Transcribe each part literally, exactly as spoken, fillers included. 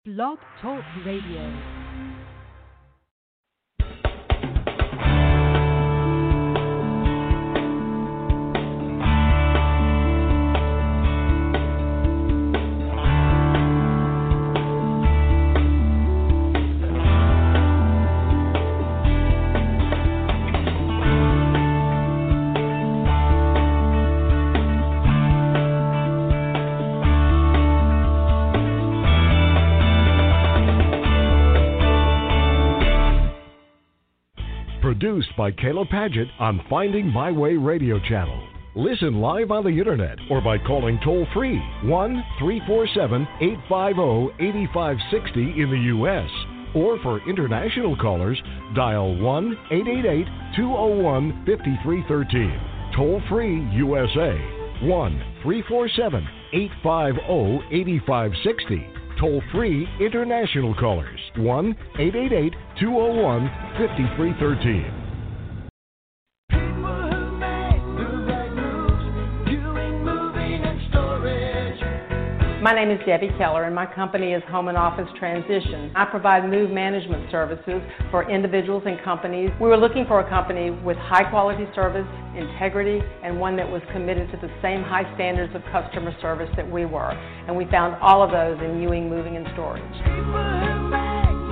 Blog Talk Radio. Produced by Kayla Paget on Finding My Way Radio Channel. Listen live on the internet or by calling toll-free one three four seven, eight five zero, eight five six zero in the U S Or for international callers, dial one eight eight eight, two zero one, five three one three. Toll-free U S A one three four seven, eight five zero, eight five six zero. Toll-free international callers, one eight eight eight, two zero one, five three one three. My name is Debbie Keller, and my company is Home and Office Transition. I provide move management services for individuals and companies. We were looking for a company with high-quality service, integrity, and one that was committed to the same high standards of customer service that we were. And we found all of those in Ewing Moving and Storage.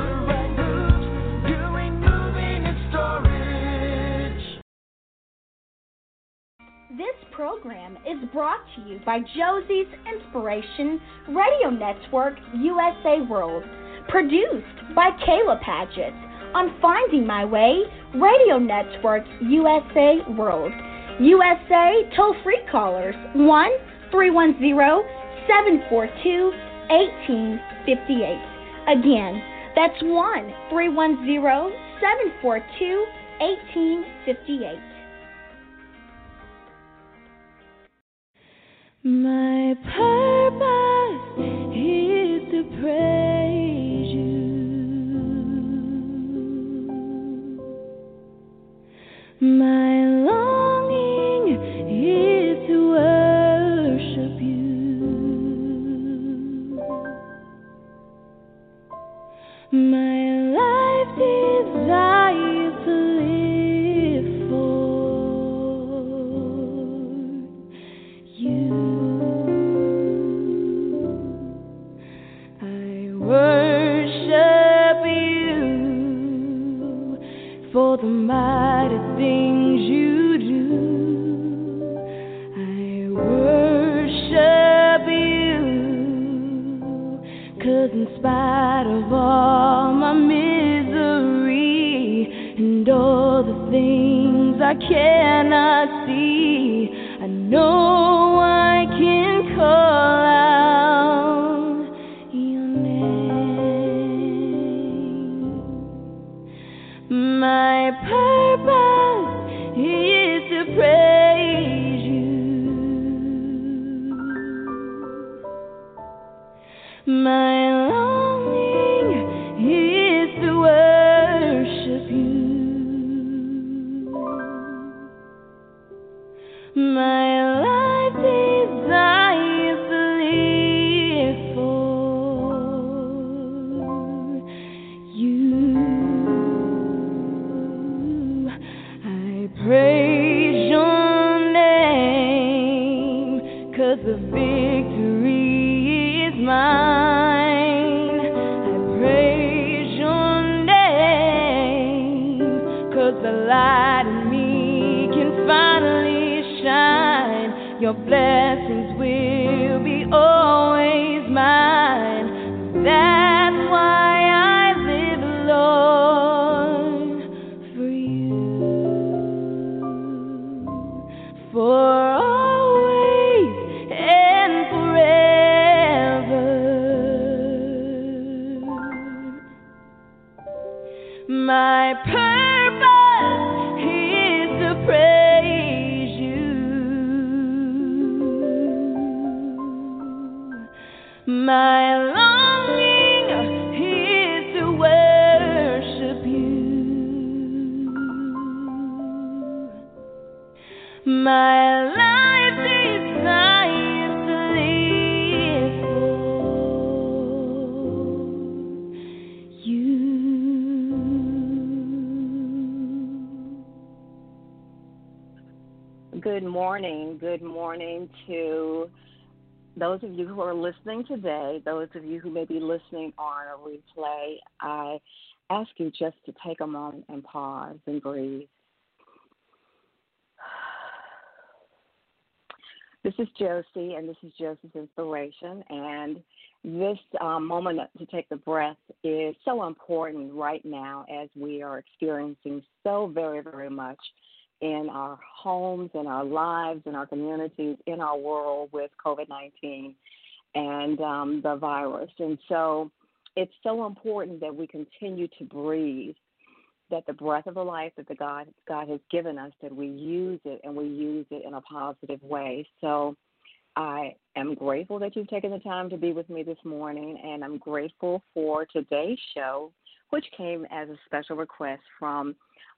This program is brought to you by Josie's Inspiration Radio Network U S A World, produced by Kayla Paget on Finding My Way Radio Network U S A World. U S A toll-free callers one three one zero, seven four two, one eight five eight. Again, that's one three one zero, seven four two, one eight five eight. My purpose is to praise you. My longing is to worship you. My life desires to live for you. Worship you for the mighty things you do. I worship you, 'cause in spite of all my misery and all the things I cannot see, I know I can call out my purpose is to praise you. My longing is to worship you. My life desires to live for you. Praise your name, 'cause the victory is mine. I praise your name, 'cause the light in me can finally shine. Your blessings will be always mine. That's why I live, Lord, for you. For always and forever, my purpose is to praise you. My longing is to worship you. My life desires to live for good morning. Good morning to those of you who are listening today, those of you who may be listening on a replay. I ask you just to take a moment and pause and breathe. This is Josie, and this is Josie's Inspiration, and this um, moment to take the breath is so important right now as we are experiencing so very, very much in our homes, in our lives, in our communities, in our world with covid nineteen and um, the virus. And so it's so important that we continue to breathe, that the breath of the life that the God, God has given us, that we use it and we use it in a positive way. So I am grateful that you've taken the time to be with me this morning, and I'm grateful for today's show, which came as a special request from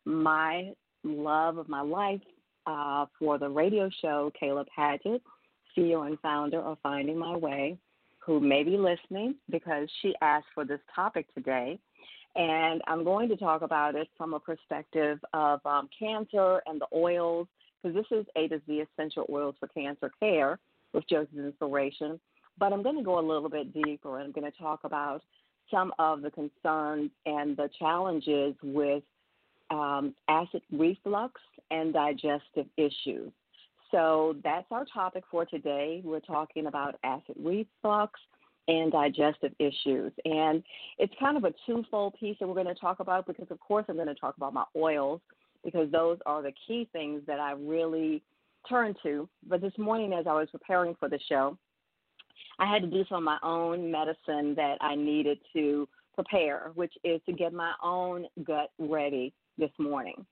my love of my life uh, for the radio show, Kayla Padgett, C E O and founder of Finding My Way, who may be listening because she asked for this topic today. And I'm going to talk about it from a perspective of um, cancer and the oils, because this is A to Z Essential Oils for Cancer Care with Josie's Inspiration. But I'm going to go a little bit deeper, and I'm going to talk about some of the concerns and the challenges with um, acid reflux and digestive issues. So that's our topic for today. We're talking about acid reflux and digestive issues. And it's kind of a twofold piece that we're going to talk about because, of course, I'm going to talk about my oils because those are the key things that I really turn to. But this morning as I was preparing for the show, I had to do some of my own medicine that I needed to prepare, which is to get my own gut ready this morning.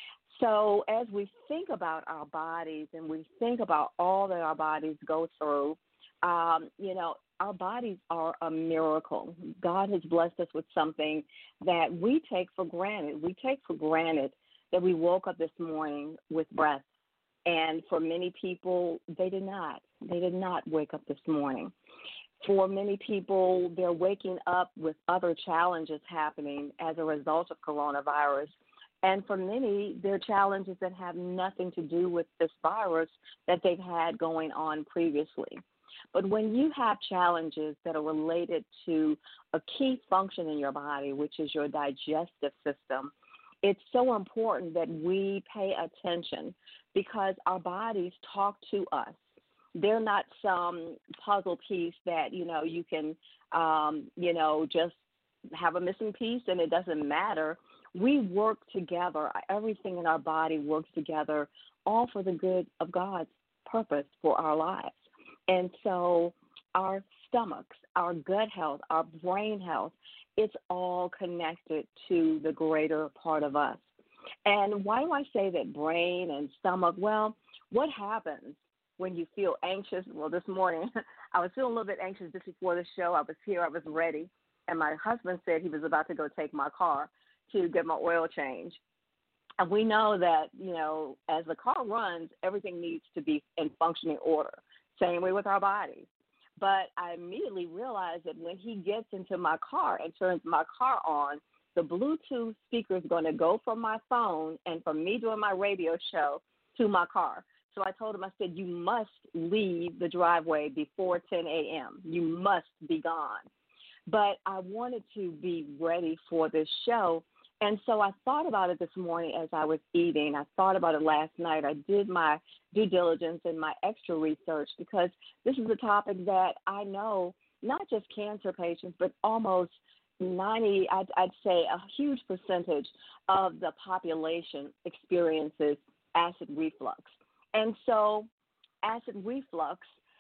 So as we think about our bodies and we think about all that our bodies go through, um, you know, our bodies are a miracle. God has blessed us with something that we take for granted. We take for granted that we woke up this morning with breath. And for many people, they did not. They did not wake up this morning. For many people, they're waking up with other challenges happening as a result of coronavirus. And for many, they're challenges that have nothing to do with this virus that they've had going on previously. But when you have challenges that are related to a key function in your body, which is your digestive system, it's so important that we pay attention because our bodies talk to us. They're not some puzzle piece that, you know, you can, um, you know, just have a missing piece and it doesn't matter. We work together. Everything in our body works together, all for the good of God's purpose for our lives. And so our stomachs, our gut health, our brain health, it's all connected to the greater part of us. And why do I say that brain and stomach? Well, what happens when you feel anxious? Well, this morning I was feeling a little bit anxious just before the show. I was here, I was ready, and my husband said he was about to go take my car to get my oil change. And we know that, you know, as the car runs, everything needs to be in functioning order. Same way with our bodies. But I immediately realized that when he gets into my car and turns my car on, the Bluetooth speaker is going to go from my phone and from me doing my radio show to my car. So I told him, I said, you must leave the driveway before ten a.m. You must be gone. But I wanted to be ready for this show. And so I thought about it this morning as I was eating. I thought about it last night. I did my due diligence and my extra research because this is a topic that I know not just cancer patients, but almost ninety, I'd, I'd say a huge percentage of the population experiences acid reflux. And so acid reflux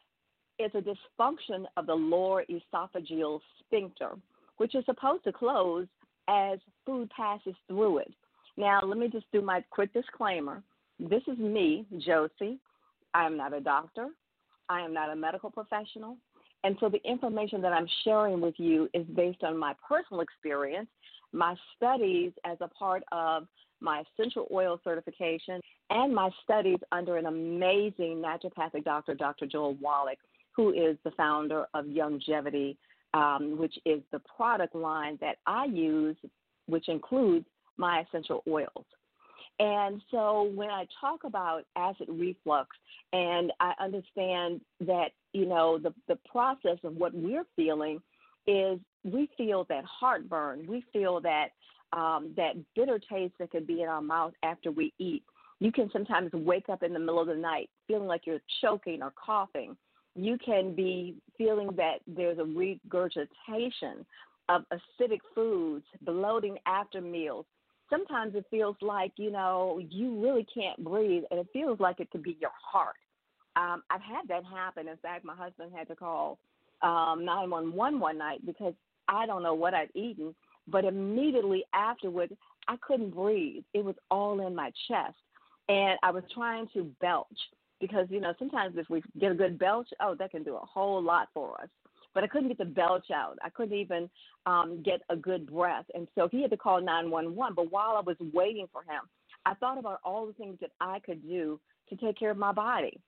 is a dysfunction of the lower esophageal sphincter, which is supposed to close as food passes through it. Now, let me just do my quick disclaimer. This is me, Josie. I am not a doctor. I am not a medical professional. And so the information that I'm sharing with you is based on my personal experience, my studies as a part of my essential oil certification, and my studies under an amazing naturopathic doctor, Doctor Joel Wallach, who is the founder of Youngevity, um, which is the product line that I use, which includes my essential oils. And so when I talk about acid reflux, and I understand that, you know, the, the process of what we're feeling is we feel that heartburn. We feel that um, that bitter taste that could be in our mouth after we eat. You can sometimes wake up in the middle of the night feeling like you're choking or coughing. You can be feeling that there's a regurgitation of acidic foods, bloating after meals. Sometimes it feels like, you know, you really can't breathe, and it feels like it could be your heart. Um, I've had that happen. In fact, my husband had to call um, nine one one one night because I don't know what I'd eaten, but immediately afterward, I couldn't breathe. It was all in my chest, and I was trying to belch because, you know, sometimes if we get a good belch, oh, that can do a whole lot for us. But I couldn't get the belch out. I couldn't even um, get a good breath. And so he had to call nine one one. But while I was waiting for him, I thought about all the things that I could do to take care of my body.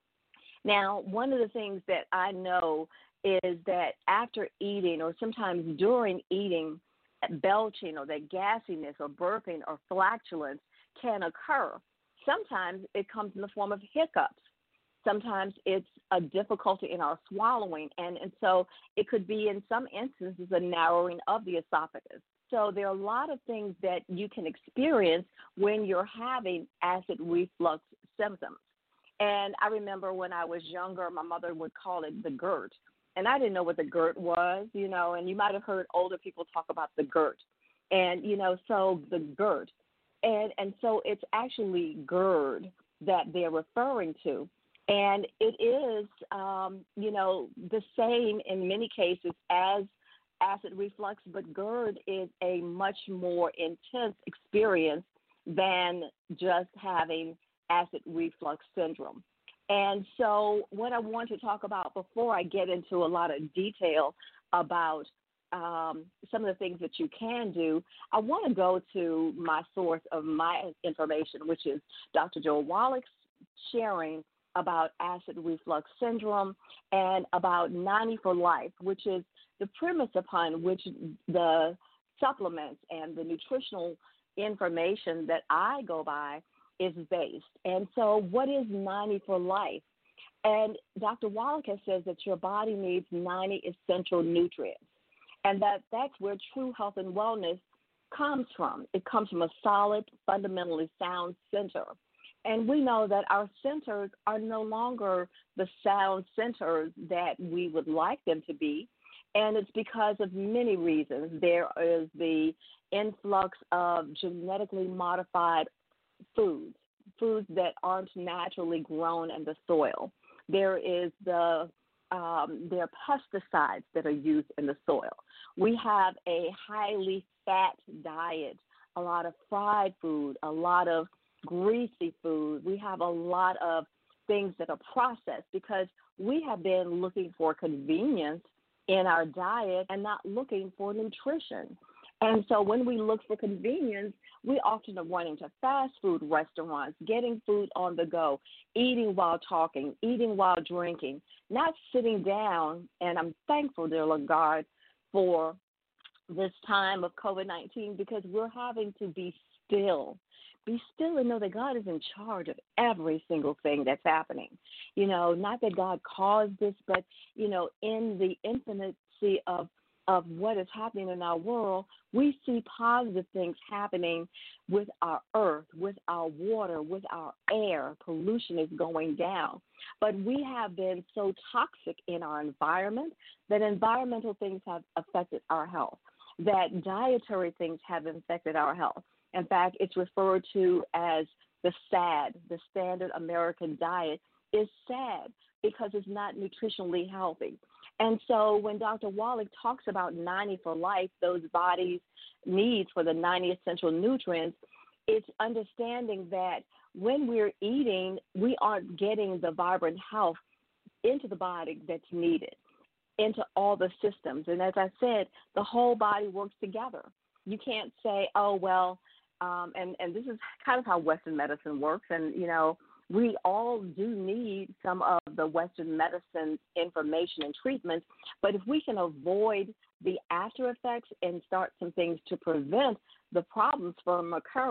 Now, one of the things that I know is that after eating or sometimes during eating, belching or that gassiness or burping or flatulence can occur. Sometimes it comes in the form of hiccups. Sometimes it's a difficulty in our swallowing, and, and so it could be in some instances a narrowing of the esophagus. So there are a lot of things that you can experience when you're having acid reflux symptoms. And I remember when I was younger, my mother would call it the GERD, and I didn't know what the GERD was, you know, and you might have heard older people talk about the GERD. And, you know, so the GERD. And, and so it's actually GERD that they're referring to. And it is, um, you know, the same in many cases as acid reflux, but GERD is a much more intense experience than just having acid reflux syndrome. And so what I want to talk about before I get into a lot of detail about um, some of the things that you can do, I want to go to my source of my information, which is Doctor Joel Wallach's sharing about acid reflux syndrome and about ninety for Life, which is the premise upon which the supplements and the nutritional information that I go by is based. And so what is ninety for Life? And Doctor Wallach has says that your body needs ninety essential nutrients, and that that's where true health and wellness comes from. It comes from a solid, fundamentally sound center. And we know that our centers are no longer the sound centers that we would like them to be, and it's because of many reasons. There is the influx of genetically modified foods, foods that aren't naturally grown in the soil. There is the um, there are pesticides that are used in the soil. We have a highly fat diet, a lot of fried food, a lot of greasy food. We have a lot of things that are processed because we have been looking for convenience in our diet and not looking for nutrition. And so when we look for convenience, we often are running to fast food restaurants, getting food on the go, eating while talking, eating while drinking, not sitting down. And I'm thankful, dear Lord God, for this time of COVID nineteen because we're having to be still. Be still and know that God is in charge of every single thing that's happening. You know, not that God caused this, but, you know, in the infinity of of what is happening in our world, we see positive things happening with our earth, with our water, with our air. Pollution is going down. But we have been so toxic in our environment that environmental things have affected our health, that dietary things have affected our health. In fact, it's referred to as the SAD, the Standard American Diet, is sad because it's not nutritionally healthy. And so when Doctor Wallach talks about ninety for Life, those bodies' needs for the ninety essential nutrients, it's understanding that when we're eating, we aren't getting the vibrant health into the body that's needed, into all the systems. And as I said, the whole body works together. You can't say, oh, well, um, and, and this is kind of how Western medicine works. And, you know, we all do need some of the Western medicine information and treatments, but if we can avoid the after effects and start some things to prevent the problems from occurring,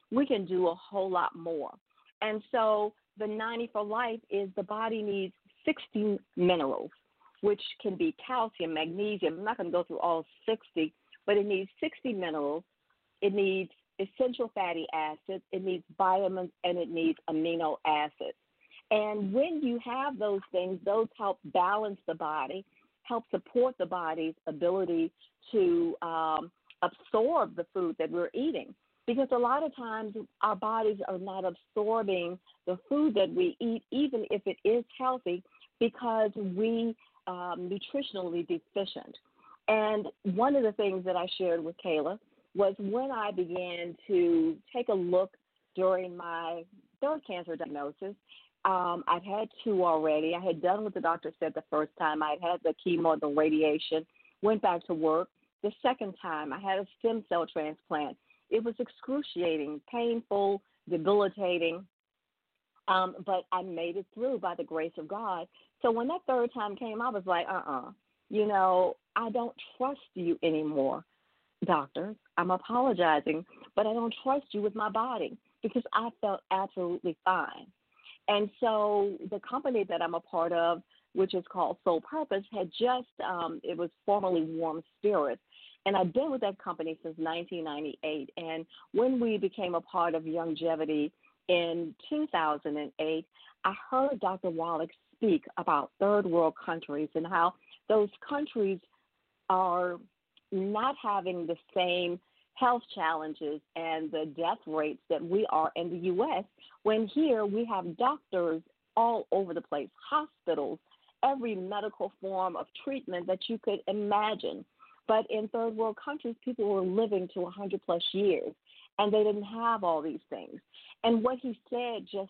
we can do a whole lot more. And so the ninety for life is the body needs sixty minerals, which can be calcium, magnesium. I'm not going to go through all sixty, but it needs sixty minerals. It needs essential fatty acids, it needs vitamins, and it needs amino acids. And when you have those things, those help balance the body, help support the body's ability to um, absorb the food that we're eating. Because a lot of times our bodies are not absorbing the food that we eat, even if it is healthy, because we um, nutritionally deficient. And one of the things that I shared with Kayla was when I began to take a look during my third cancer diagnosis. Um, I'd had two already. I had done what the doctor said the first time. I had had the chemo, the radiation, went back to work. The second time, I had a stem cell transplant. It was excruciating, painful, debilitating, um, but I made it through by the grace of God. So when that third time came, I was like, uh-uh, you know, I don't trust you anymore, doctors. I'm apologizing, but I don't trust you with my body because I felt absolutely fine. And so the company that I'm a part of, which is called Soul Purpose, had just, um, it was formerly Warm Spirits. And I've been with that company since nineteen ninety-eight. And when we became a part of Youngevity in two thousand eight, I heard Doctor Wallach speak about third world countries and how those countries are not having the same health challenges and the death rates that we are in the U S, when here we have doctors all over the place, hospitals, every medical form of treatment that you could imagine. But in third world countries, people were living to one hundred plus years, and they didn't have all these things. And what he said just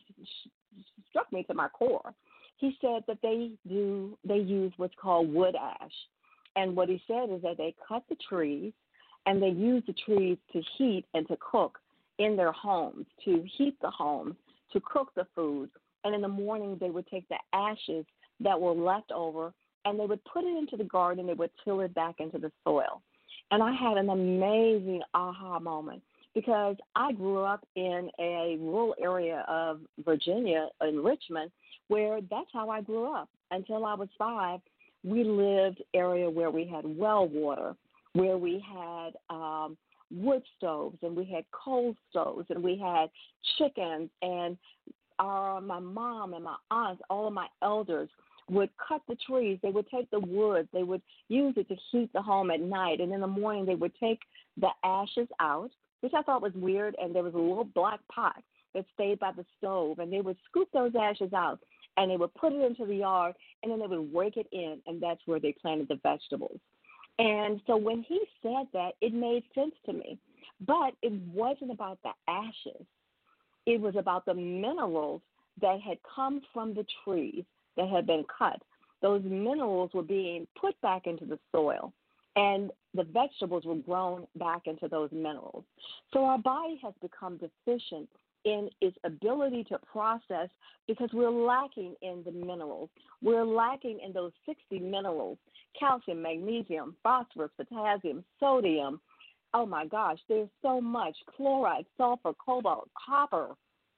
struck me to my core. He said that they do they use what's called wood ash. And what he said is that they cut the trees, and they use the trees to heat and to cook in their homes, to heat the homes, to cook the food. And in the morning, they would take the ashes that were left over, and they would put it into the garden, and they would till it back into the soil. And I had an amazing aha moment because I grew up in a rural area of Virginia, in Richmond, where that's how I grew up. Until I was five, we lived area where we had well water, where we had um, wood stoves, and we had coal stoves, and we had chickens, and our, my mom and my aunts, all of my elders, would cut the trees. They would take the wood. They would use it to heat the home at night. And in the morning, they would take the ashes out, which I thought was weird. And there was a little black pot that stayed by the stove. And they would scoop those ashes out, and they would put it into the yard, and then they would rake it in, and that's where they planted the vegetables. And so when he said that, it made sense to me. But it wasn't about the ashes. It was about the minerals that had come from the trees that had been cut. Those minerals were being put back into the soil, and the vegetables were grown back into those minerals. So our body has become deficient in its ability to process because we're lacking in the minerals. We're lacking in those sixty minerals: calcium, magnesium, phosphorus, potassium, sodium. Oh my gosh, there's so much. Chloride, sulfur, cobalt, copper,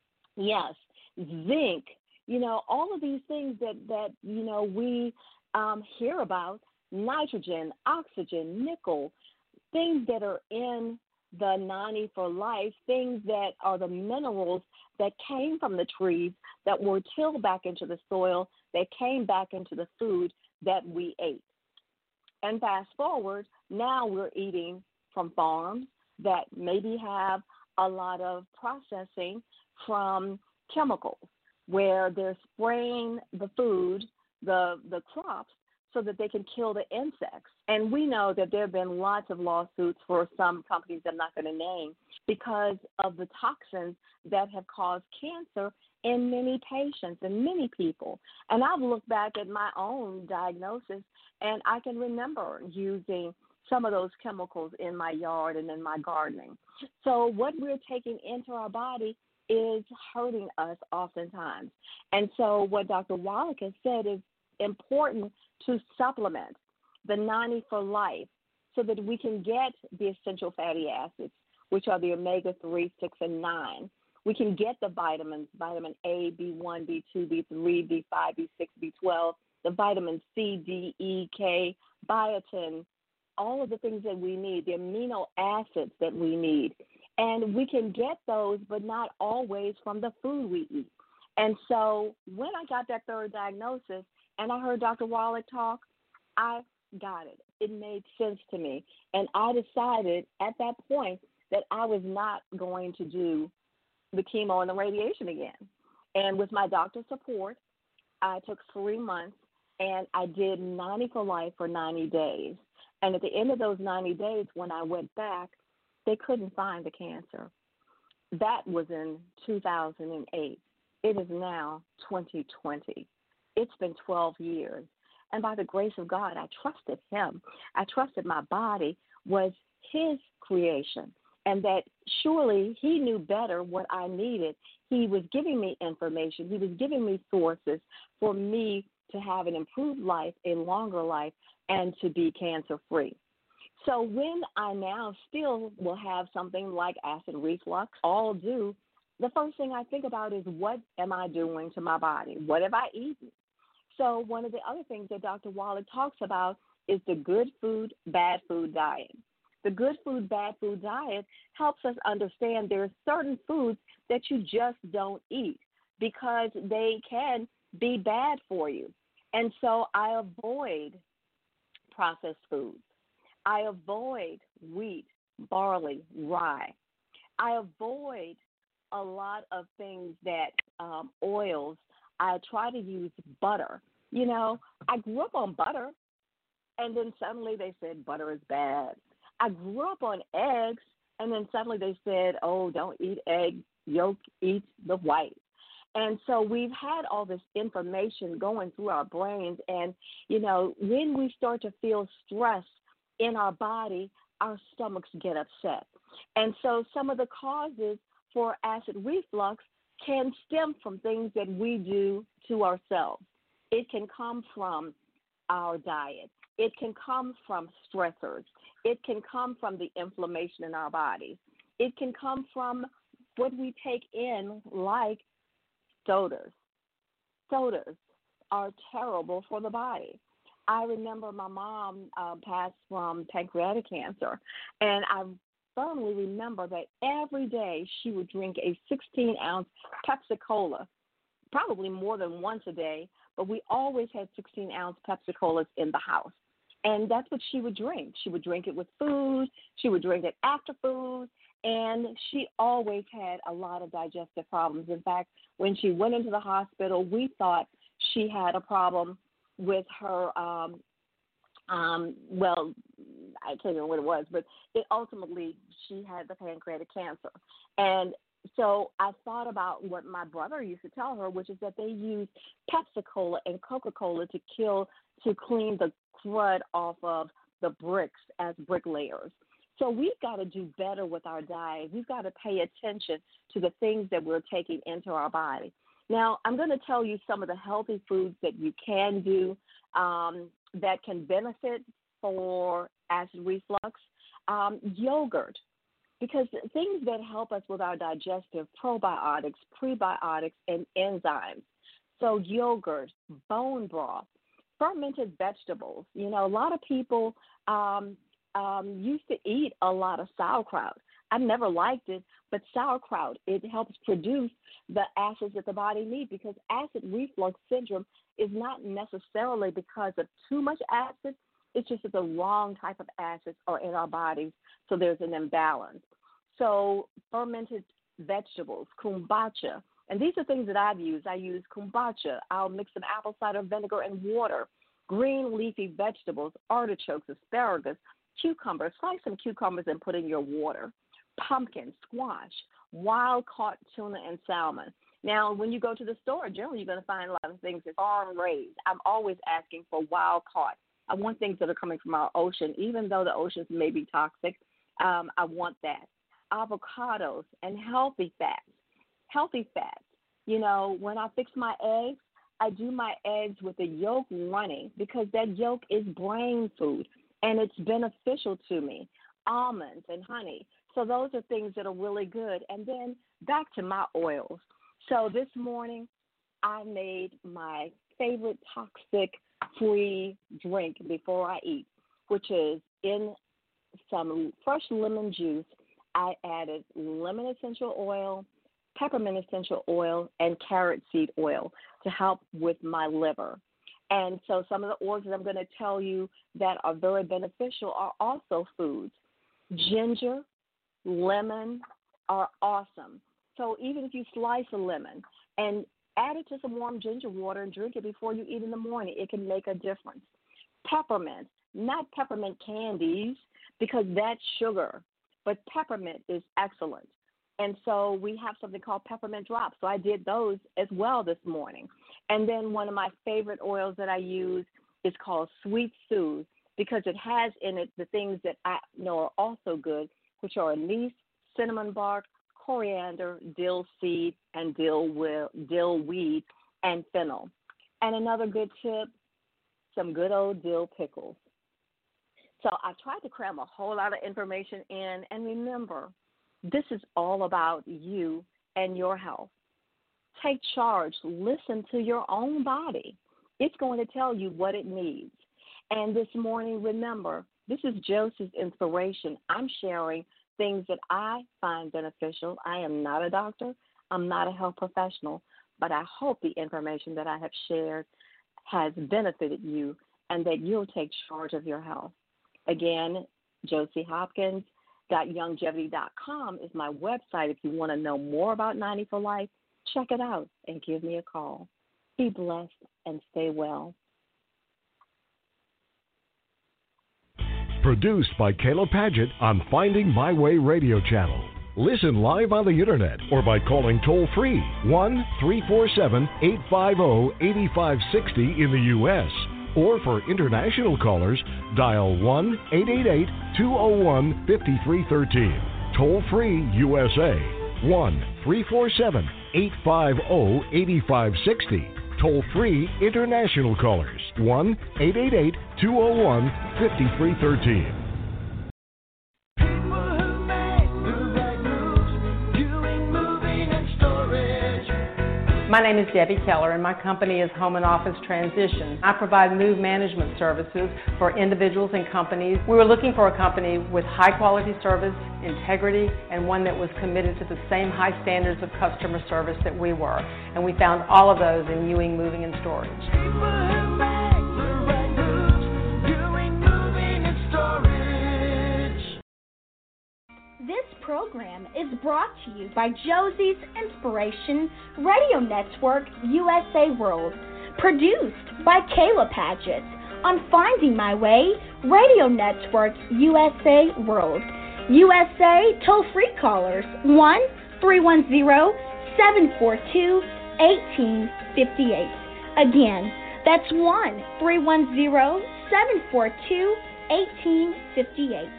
yes, zinc. You know, all of these things that, that you know, we um, hear about, nitrogen, oxygen, nickel, things that are in the ninety for life, things that are the minerals that came from the trees that were tilled back into the soil, that came back into the food that we ate. And fast forward, now we're eating from farms that maybe have a lot of processing from chemicals, where they're spraying the food, the the crops, so that they can kill the insects. And we know that there have been lots of lawsuits for some companies I'm not going to name because of the toxins that have caused cancer in many patients and many people. And I've looked back at my own diagnosis, and I can remember using some of those chemicals in my yard and in my gardening. So what we're taking into our body is hurting us oftentimes. And so what Doctor Wallach has said is important to supplement the ninety for life so that we can get the essential fatty acids. which are the omega three, six, and nine. We can get the vitamins, vitamin A, B one, B two, B three, B five, B six, B twelve, the vitamin C, D, E, K, biotin, all of the things that we need, the amino acids that we need. And we can get those, but not always from the food we eat. And so when I got that third diagnosis and I heard Doctor Wallach talk, I got it. It made sense to me. And I decided at that point that I was not going to do the chemo and the radiation again. And with my doctor's support, I took three months and I did ninety for life for ninety days. And at the end of those ninety days, when I went back, they couldn't find the cancer. That was in two thousand eight. It is now twenty twenty. It's been twelve years. And by the grace of God, I trusted him. I trusted my body was his creation, and that surely he knew better what I needed. He was giving me information. He was giving me sources for me to have an improved life, a longer life, and to be cancer-free. So when I now still will have something like acid reflux, all do, the first thing I think about is what am I doing to my body? What have I eaten? So one of the other things that Doctor Wallach talks about is the good food, bad food diet. The good food, bad food diet helps us understand there are certain foods that you just don't eat because they can be bad for you. And so I avoid processed foods. I avoid wheat, barley, rye. I avoid a lot of things that um, oils. I try to use butter. You know, I grew up on butter, and then suddenly they said butter is bad. I grew up on eggs, and then suddenly they said, oh, don't eat egg yolk, eat the white. And so we've had all this information going through our brains, and, you know, when we start to feel stress in our body, our stomachs get upset. And so some of the causes for acid reflux can stem from things that we do to ourselves. It can come from our diet. It can come from stressors. It can come from the inflammation in our bodies. It can come from what we take in, like sodas. Sodas are terrible for the body. I remember my mom uh, passed from pancreatic cancer, and I firmly remember that every day she would drink a sixteen-ounce Pepsi-Cola, probably more than once a day, but we always had sixteen-ounce Pepsi-Colas in the house. And that's what she would drink. She would drink it with food. She would drink it after food. And she always had a lot of digestive problems. In fact, when she went into the hospital, we thought she had a problem with her, um, um, well, I can't remember what it was, but it ultimately she had the pancreatic cancer. And so I thought about what my brother used to tell her, which is that they use Pepsi-Cola and Coca-Cola to kill, to clean the crud off of the bricks as bricklayers. So we've got to do better with our diet. We've got to pay attention to the things that we're taking into our body. Now, I'm going to tell you some of the healthy foods that you can do um, that can benefit for acid reflux. Um, yogurt, because things that help us with our digestive, probiotics, prebiotics, and enzymes. So yogurt, bone broth, fermented vegetables. You know, a lot of people um, um, used to eat a lot of sauerkraut. I never liked it, but sauerkraut, it helps produce the acids that the body needs, because acid reflux syndrome is not necessarily because of too much acid. It's just that the wrong type of acids are in our bodies, so there's an imbalance. So fermented vegetables, kombucha, and these are things that I've used. I use kombucha. I'll mix some apple cider vinegar and water, green leafy vegetables, artichokes, asparagus, cucumbers. Slice some cucumbers and put in your water. Pumpkin, squash, wild-caught tuna and salmon. Now, when you go to the store, generally you're going to find a lot of things that's farm-raised. I'm always asking for wild-caught. I want things that are coming from our ocean, even though the oceans may be toxic. Um, I want that. Avocados and healthy fats. Healthy fats. You know, when I fix my eggs, I do my eggs with the yolk running, because that yolk is brain food, and it's beneficial to me. almonds and honey. So those are things that are really good. And then back to my oils. So this morning I made my favorite toxic-free drink before I eat, which is in some fresh lemon juice. I added lemon essential oil, peppermint essential oil, and carrot seed oil to help with my liver. And so some of the oils that I'm going to tell you that are very beneficial are also foods. Ginger, lemon are awesome. So even if you slice a lemon and add it to some warm ginger water and drink it before you eat in the morning, it can make a difference. Peppermint, not peppermint candies because that's sugar, but peppermint is excellent. And so we have something called peppermint drops. So I did those as well this morning. And then one of my favorite oils that I use is called Sweet Soothe because it has in it the things that I know are also good, which are anise, cinnamon bark, coriander, dill seed, and dill, will, dill weed, and fennel. And another good tip, some good old dill pickles. So I tried to cram a whole lot of information in. And remember, this is all about you and your health. Take charge. Listen to your own body. It's going to tell you what it needs. And this morning, remember, this is Josie's inspiration. I'm sharing things that I find beneficial. I am not a doctor. I'm not a health professional. But I hope the information that I have shared has benefited you and that you'll take charge of your health. Again, Josie Hopkins dot youngevity dot com is my website. If you want to know more about ninety for Life, check it out and give me a call. Be blessed and stay well. Produced by Kayla Padgett on Finding My Way Radio Channel. Listen live on the internet or by calling toll-free one three four seven, eight five zero, eight five six zero in the U S Or for international callers, dial one eight eight eight, two zero one, five three one three. Toll-free U S A, one three four seven, eight five zero, eight five six zero. Toll-free international callers, one eight eight eight, two zero one, five three one three. My name is Debbie Keller, and my company is Home and Office Transition. I provide move management services for individuals and companies. We were looking for a company with high-quality service, integrity, and one that was committed to the same high standards of customer service that we were. And we found all of those in Ewing Moving and Storage. This program is brought to you by Josie's Inspiration Radio Network U S A World, produced by Kayla Padgett on Finding My Way Radio Network U S A World. U S A toll-free callers one three one zero, seven four two, one eight five eight. Again, that's one three one zero, seven four two, one eight five eight.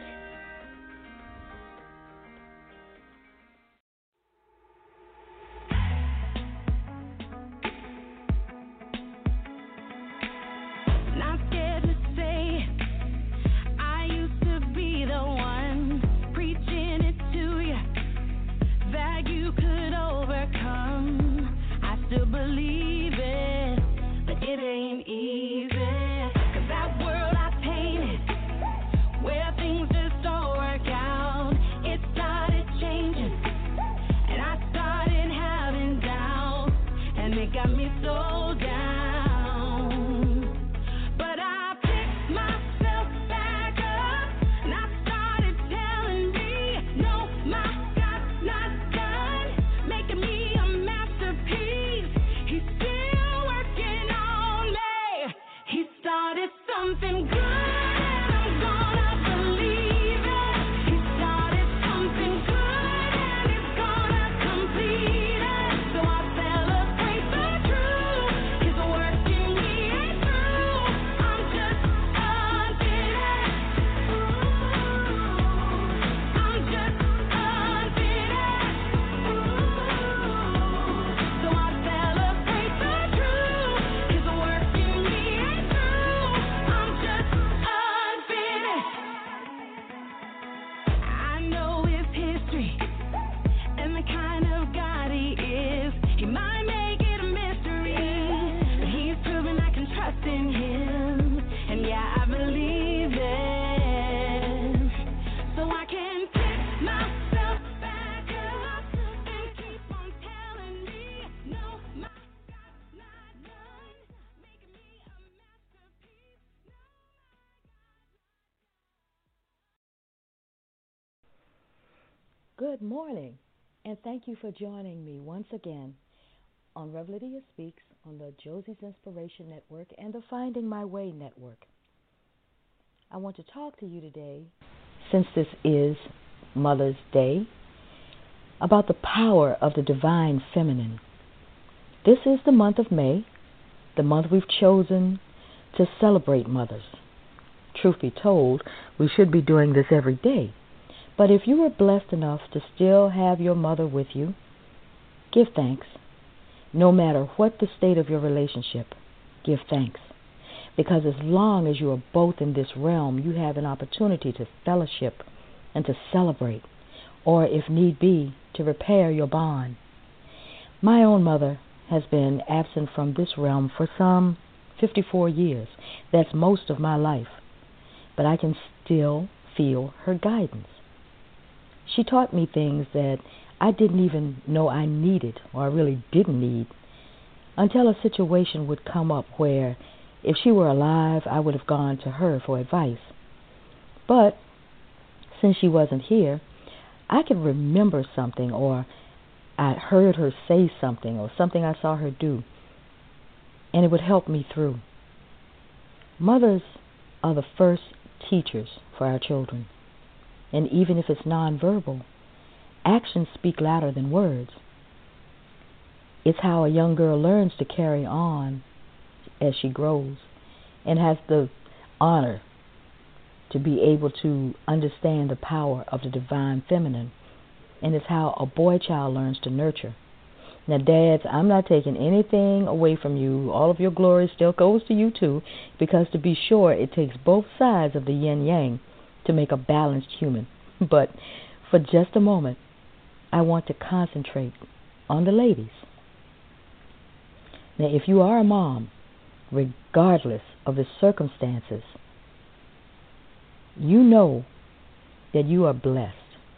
Good morning, and thank you for joining me once again on Reveladia Speaks on the Josie's Inspiration Network and the Finding My Way Network. I want to talk to you today, since this is Mother's Day, about the power of the divine feminine. This is the month of May, the month we've chosen to celebrate mothers. Truth be told, we should be doing this every day. But if you were blessed enough to still have your mother with you, give thanks. No matter what the state of your relationship, give thanks. Because as long as you are both in this realm, you have an opportunity to fellowship and to celebrate, or if need be, to repair your bond. My own mother has been absent from this realm for some fifty-four years. That's most of my life. But I can still feel her guidance. She taught me things that I didn't even know I needed, or I really didn't need, until a situation would come up where, if she were alive, I would have gone to her for advice. But since she wasn't here, I could remember something, or I heard her say something, or something I saw her do, and it would help me through. Mothers are the first teachers for our children, and even if it's nonverbal, actions speak louder than words. It's how a young girl learns to carry on as she grows and has the honor to be able to understand the power of the divine feminine, and it's how a boy child learns to nurture. Now, dads, I'm not taking anything away from you. All of your glory still goes to you, too, because to be sure, it takes both sides of the yin-yang to make a balanced human. But for just a moment, I want to concentrate on the ladies. Now, if you are a mom, regardless of the circumstances, you know that you are blessed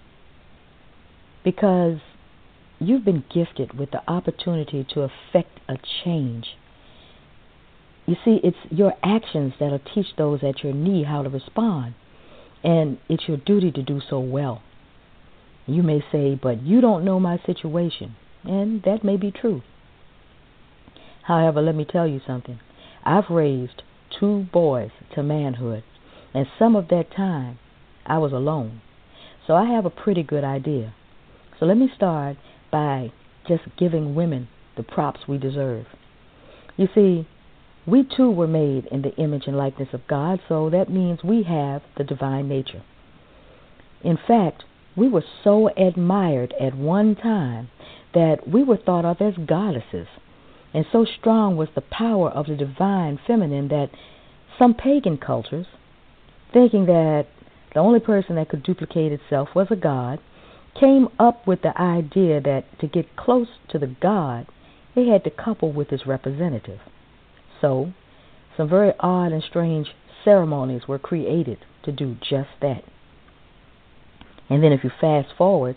because you've been gifted with the opportunity to affect a change. You see, it's your actions that'll teach those at your knee how to respond, and it's your duty to do so well. You may say, but you don't know my situation, and that may be true. However, let me tell you something. I've raised two boys to manhood, and some of that time I was alone. So I have a pretty good idea. So let me start by just giving women the props we deserve. You see, we too were made in the image and likeness of God, so that means we have the divine nature. In fact, we were so admired at one time that we were thought of as goddesses, and so strong was the power of the divine feminine that some pagan cultures, thinking that the only person that could duplicate itself was a god, came up with the idea that to get close to the god, they had to couple with his representative. So, some very odd and strange ceremonies were created to do just that. And then if you fast forward,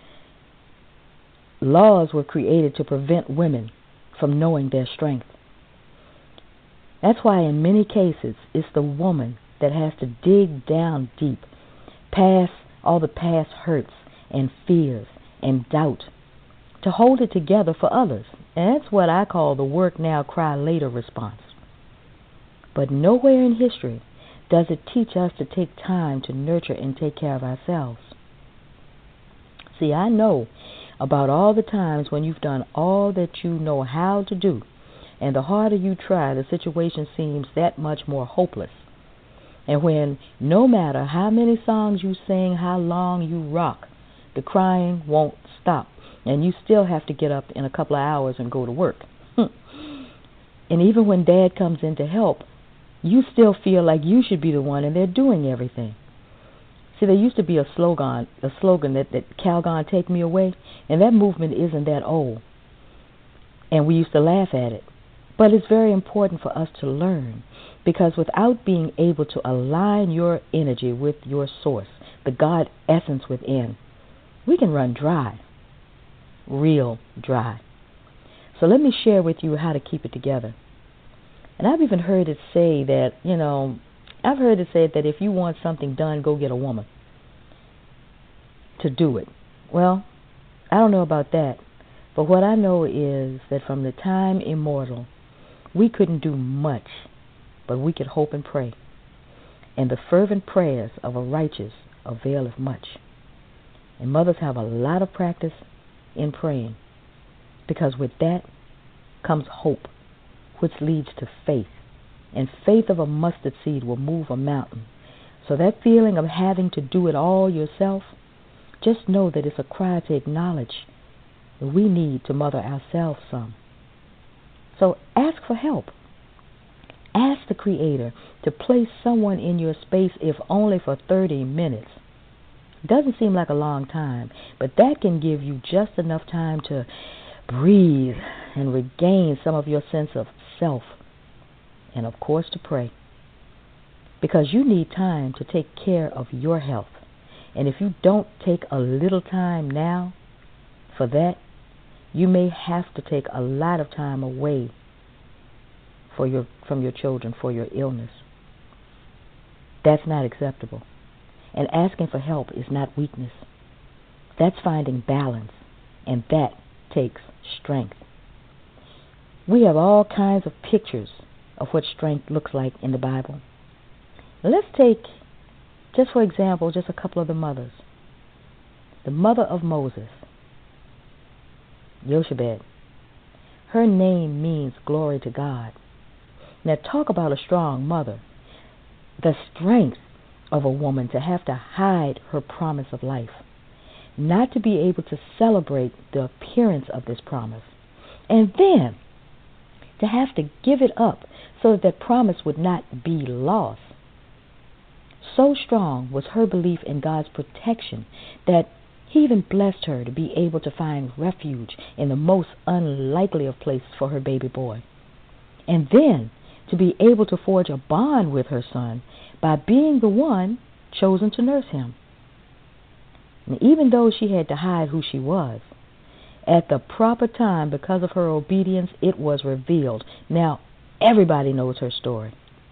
laws were created to prevent women from knowing their strength. That's why in many cases it's the woman that has to dig down deep, past all the past hurts and fears and doubt, to hold it together for others. And that's what I call the work now, cry later response. But nowhere in history does it teach us to take time to nurture and take care of ourselves. See, I know about all the times when you've done all that you know how to do, and the harder you try, the situation seems that much more hopeless. And when no matter how many songs you sing, how long you rock, the crying won't stop, and you still have to get up in a couple of hours and go to work. And even when Dad comes in to help, you still feel like you should be the one, and they're doing everything. See, there used to be a slogan, a slogan that, that Calgon, take me away, and that movement isn't that old. And we used to laugh at it. But it's very important for us to learn, because without being able to align your energy with your source, the God essence within, we can run dry, real dry. So let me share with you how to keep it together. And I've even heard it say that, you know, I've heard it said that if you want something done, go get a woman to do it. Well, I don't know about that, but what I know is that from the time immortal, we couldn't do much, but we could hope and pray. And the fervent prayers of a righteous availeth much. And mothers have a lot of practice in praying, because with that comes hope, which leads to faith. And faith of a mustard seed will move a mountain. So that feeling of having to do it all yourself, just know that it's a cry to acknowledge that we need to mother ourselves some. So ask for help. Ask the Creator to place someone in your space, if only for thirty minutes. It doesn't seem like a long time, but that can give you just enough time to breathe and regain some of your sense of self. And of course to pray. Because you need time to take care of your health. And if you don't take a little time now for that, you may have to take a lot of time away for your from your children for your illness. That's not acceptable. And asking for help is not weakness. That's finding balance, and that takes strength. We have all kinds of pictures of what strength looks like in the Bible. Let's take, just for example, just a couple of the mothers. The mother of Moses, Jochebed. Her name means glory to God. Now talk about a strong mother. The strength of a woman to have to hide her promise of life, not to be able to celebrate the appearance of this promise, and then to have to give it up so that that promise would not be lost. So strong was her belief in God's protection that He even blessed her to be able to find refuge in the most unlikely of places for her baby boy. And then to be able to forge a bond with her son by being the one chosen to nurse him. And even though she had to hide who she was, at the proper time, because of her obedience, it was revealed. Now, everybody knows her story.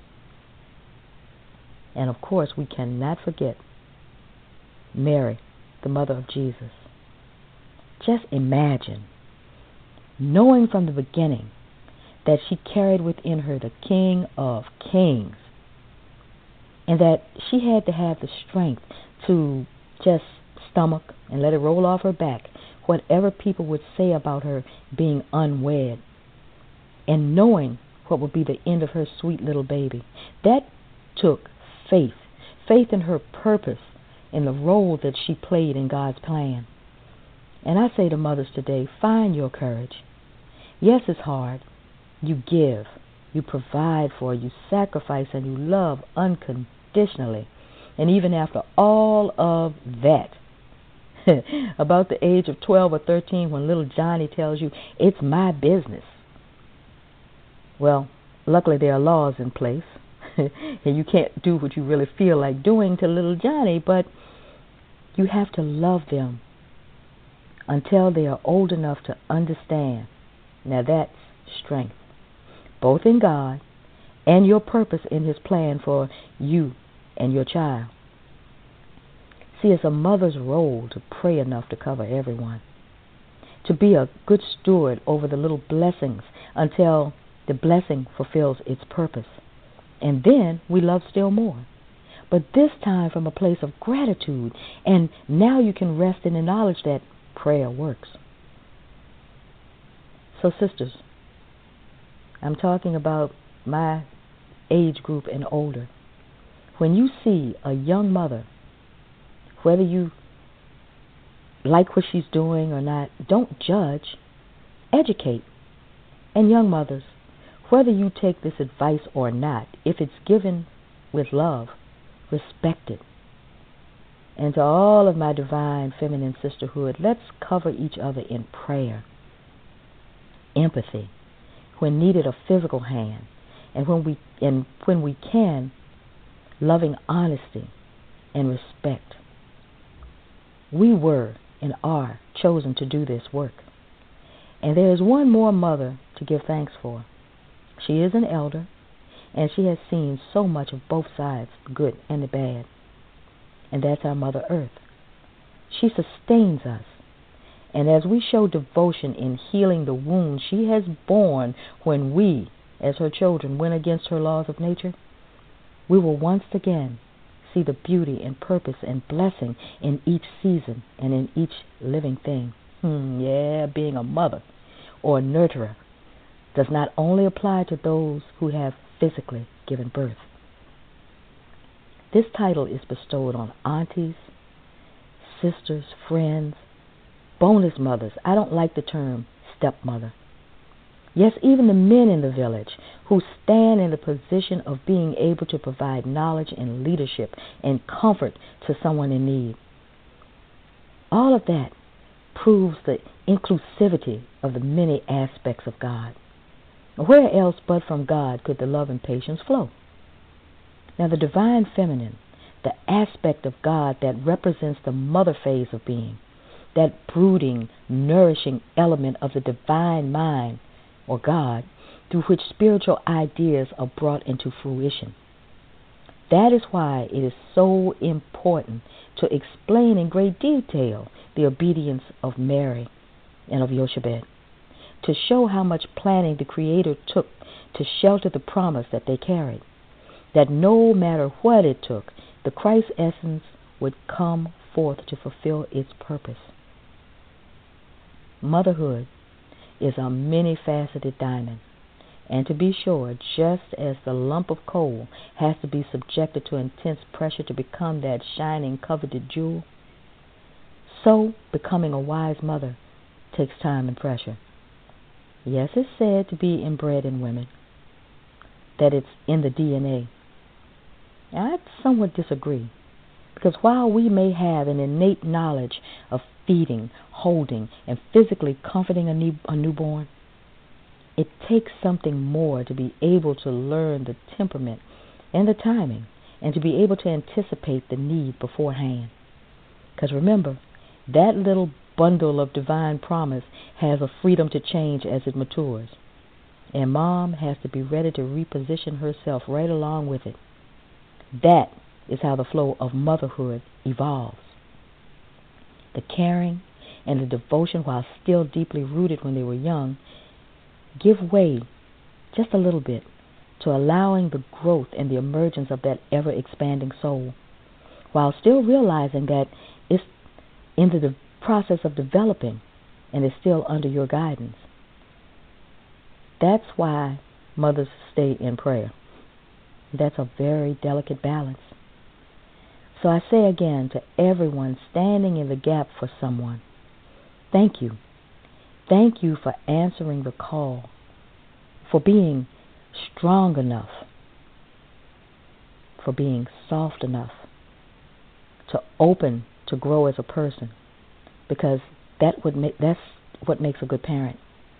And of course, we cannot forget Mary, the mother of Jesus. Just imagine knowing from the beginning that she carried within her the King of Kings, and that she had to have the strength to just stomach and let it roll off her back whatever people would say about her being unwed, and knowing what would be the end of her sweet little baby. That took faith, faith in her purpose, in the role that she played in God's plan. And I say to mothers today, find your courage. Yes, it's hard. You give, you provide for, you sacrifice, and you love unconditionally. And even after all of that, about the age of twelve or thirteen, when little Johnny tells you, it's my business. Well, luckily there are laws in place, and you can't do what you really feel like doing to little Johnny, but you have to love them until they are old enough to understand. Now that's strength, both in God and your purpose in His plan for you and your child. See, it's a mother's role to pray enough to cover everyone, to be a good steward over the little blessings until the blessing fulfills its purpose. And then we love still more. But this time from a place of gratitude, and now you can rest in the knowledge that prayer works. So sisters, I'm talking about my age group and older. When you see a young mother, whether you like what she's doing or not, don't judge, educate. And young mothers, whether you take this advice or not, if it's given with love, respect it. And to all of my divine feminine sisterhood, let's cover each other in prayer, empathy, when needed a physical hand, and when we and when we can, loving honesty and respect. We were and are chosen to do this work. And there is one more mother to give thanks for. She is an elder, and she has seen so much of both sides, the good and the bad. And that's our Mother Earth. She sustains us. And as we show devotion in healing the wounds she has borne when we, as her children, went against her laws of nature, we will once again see the beauty and purpose and blessing in each season and in each living thing. Hmm, yeah, being a mother or a nurturer does not only apply to those who have physically given birth. This title is bestowed on aunties, sisters, friends, bonus mothers. I don't like the term stepmother. Yes, even the men in the village who stand in the position of being able to provide knowledge and leadership and comfort to someone in need. All of that proves the inclusivity of the many aspects of God. Where else but from God could the love and patience flow? Now, the divine feminine, the aspect of God that represents the mother phase of being, that brooding, nourishing element of the divine mind, or God, through which spiritual ideas are brought into fruition. That is why it is so important to explain in great detail the obedience of Mary and of Jochebed, to show how much planning the Creator took to shelter the promise that they carried, that no matter what it took, the Christ essence would come forth to fulfill its purpose. Motherhood is a many-faceted diamond, and to be sure, just as the lump of coal has to be subjected to intense pressure to become that shining, coveted jewel, so becoming a wise mother takes time and pressure. Yes, it's said to be inbred in women, that it's in the D N A. I somewhat disagree, because while we may have an innate knowledge of feeding, holding, and physically comforting a, new, a newborn, it takes something more to be able to learn the temperament and the timing, and to be able to anticipate the need beforehand. Because remember, that little bundle of divine promise has a freedom to change as it matures, and Mom has to be ready to reposition herself right along with it. That is how the flow of motherhood evolves. The caring and the devotion, while still deeply rooted when they were young, give way just a little bit to allowing the growth and the emergence of that ever-expanding soul, while still realizing that it's in the process of developing and is still under your guidance. That's why mothers stay in prayer. That's a very delicate balance. So I say again to everyone standing in the gap for someone, thank you. Thank you for answering the call, for being strong enough, for being soft enough to open to grow as a person, because that would make that's what makes a good parent.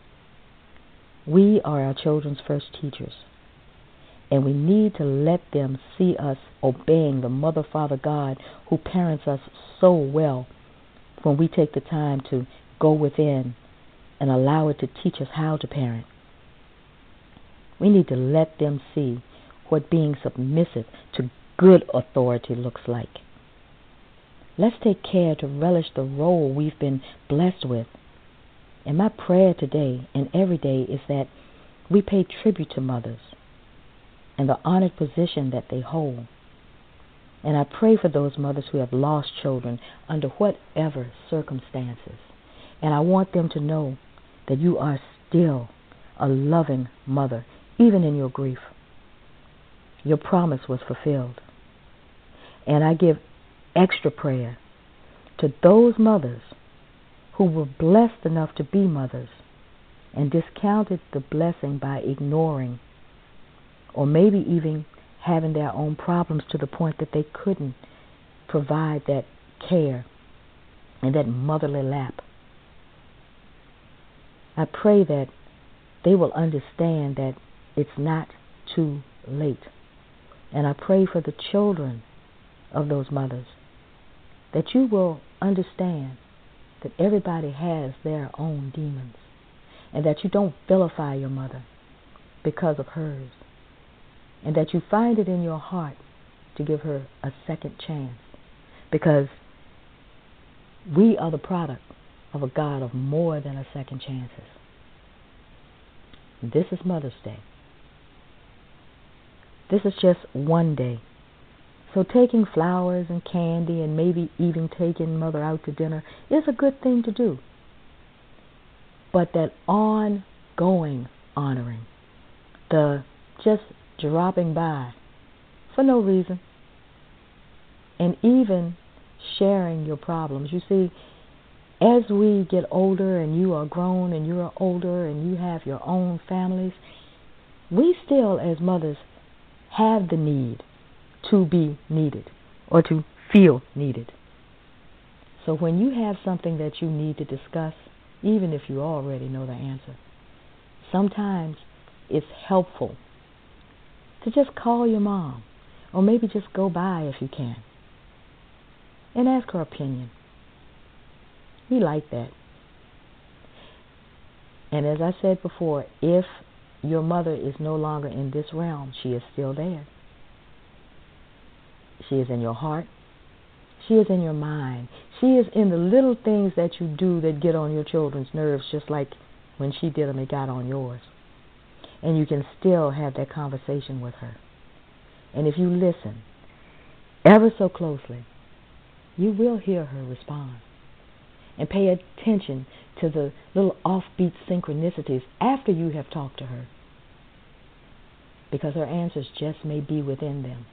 We are our children's first teachers, and we need to let them see us obeying the Mother, Father, God who parents us so well when we take the time to go within and allow it to teach us how to parent. We need to let them see what being submissive to good authority looks like. Let's take care to relish the role we've been blessed with. And my prayer today and every day is that we pay tribute to mothers and the honored position that they hold. And I pray for those mothers who have lost children under whatever circumstances. And I want them to know that you are still a loving mother, even in your grief. Your promise was fulfilled. And I give extra prayer to those mothers who were blessed enough to be mothers and discounted the blessing by ignoring, or maybe even having their own problems to the point that they couldn't provide that care and that motherly lap. I pray that they will understand that it's not too late. And I pray for the children of those mothers that you will understand that everybody has their own demons, and that you don't vilify your mother because of hers, and that you find it in your heart to give her a second chance, because We are the product of a God of more than a second chances. This is Mother's Day. This is just one day. So taking flowers and candy and maybe even taking Mother out to dinner is a good thing to do. But that ongoing honoring, the just dropping by for no reason, and even sharing your problems. You see, as we get older and you are grown and you are older and you have your own families, we still as mothers have the need to be needed or to feel needed. So when you have something that you need to discuss, even if you already know the answer, sometimes it's helpful to just call your mom, or maybe just go by if you can, and ask her opinion. We like that. And as I said before, if your mother is no longer in this realm, she is still there. She is in your heart. She is in your mind. She is in the little things that you do that get on your children's nerves, just like when she did them, it got on yours. And you can still have that conversation with her. And if you listen ever so closely, you will hear her respond. And pay attention to the little offbeat synchronicities after you have talked to her, because her answers just may be within them.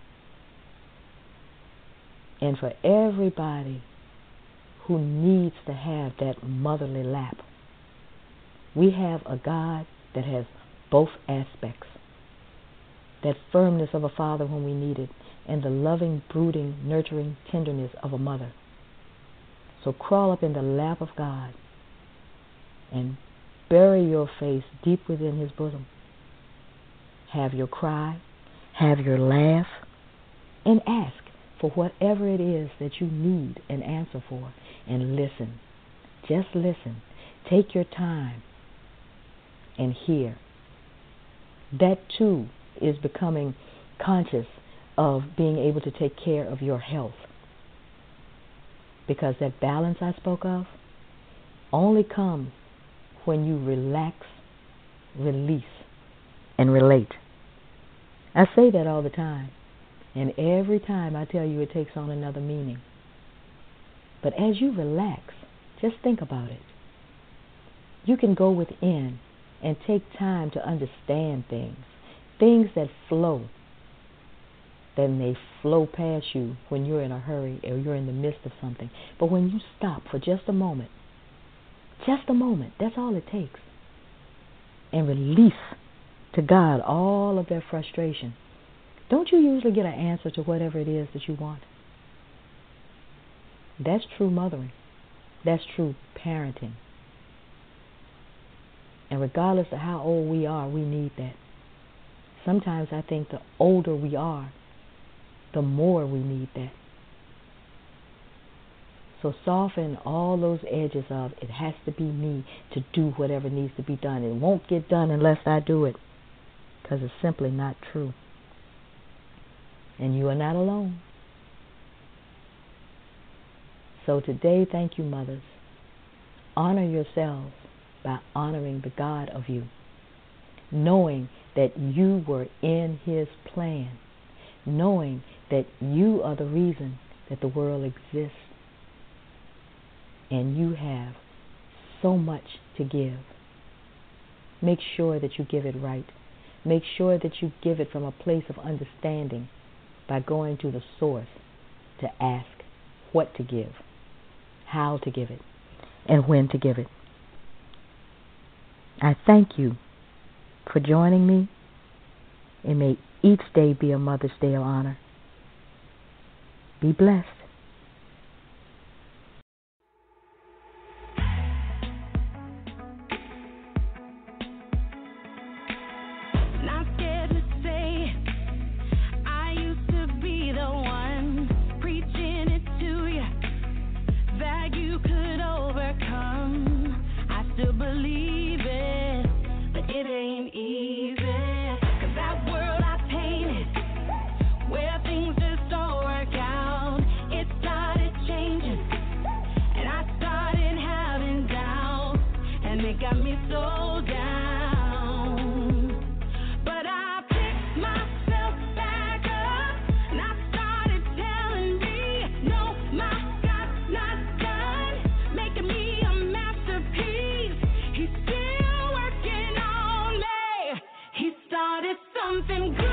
And for everybody who needs to have that motherly lap, we have a God that has both aspects. That firmness of a father when we need it, and the loving, brooding, nurturing tenderness of a mother. So crawl up in the lap of God and bury your face deep within His bosom. Have your cry, have your laugh, and ask for whatever it is that you need an answer for. And listen. Just listen. Take your time and hear. That too is becoming conscious of being able to take care of your health. Because that balance I spoke of only comes when you relax, release, and relate. I say that all the time. And every time I tell you it takes on another meaning. But as you relax, just think about it. You can go within and take time to understand things. Things that flow. Then they flow past you when you're in a hurry or you're in the midst of something. But when you stop for just a moment, just a moment, that's all it takes, and release to God all of that frustration, don't you usually get an answer to whatever it is that you want? That's true mothering. That's true parenting. And regardless of how old we are, we need that. Sometimes I think the older we are, the more we need that. So soften all those edges of, it has to be me to do whatever needs to be done. It won't get done unless I do it, because it's simply not true. And you are not alone. So today, thank you, mothers. Honor yourselves by honoring the God of you, knowing that you were in His plan, knowing that you are the reason that the world exists, and you have so much to give. Make sure that you give it right. Make sure that you give it from a place of understanding by going to the source to ask what to give, how to give it, and when to give it. I thank you for joining me, and may each day be a Mother's Day of honor. Be blessed. it got me so down. But I picked myself back up, and I started telling me, no, my God's not done making me a masterpiece. He's still working on me. He started something good.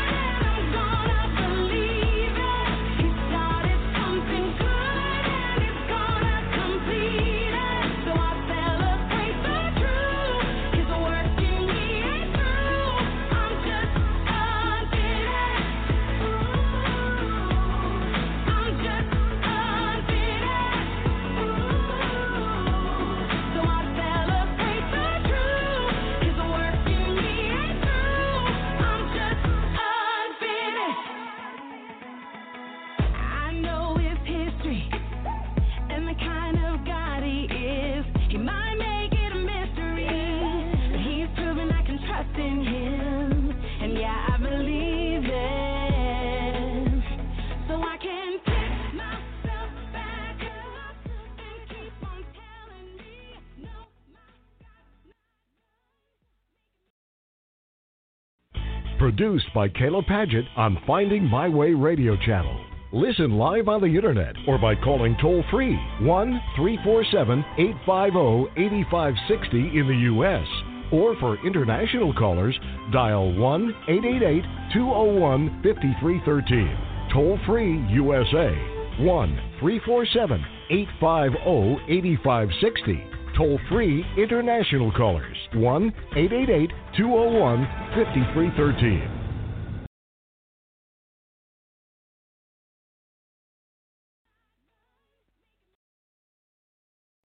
Produced by Kayla Paget on Finding My Way Radio Channel. Listen live on the internet or by calling toll-free one three four seven, eight five zero, eight five six zero in the U S Or for international callers, dial one eight eight eight, two zero one, five three one three. Toll-free U S A, one three four seven, eight five zero, eight five six zero. Toll-free international callers, one eight eight eight, two zero one, five three one three.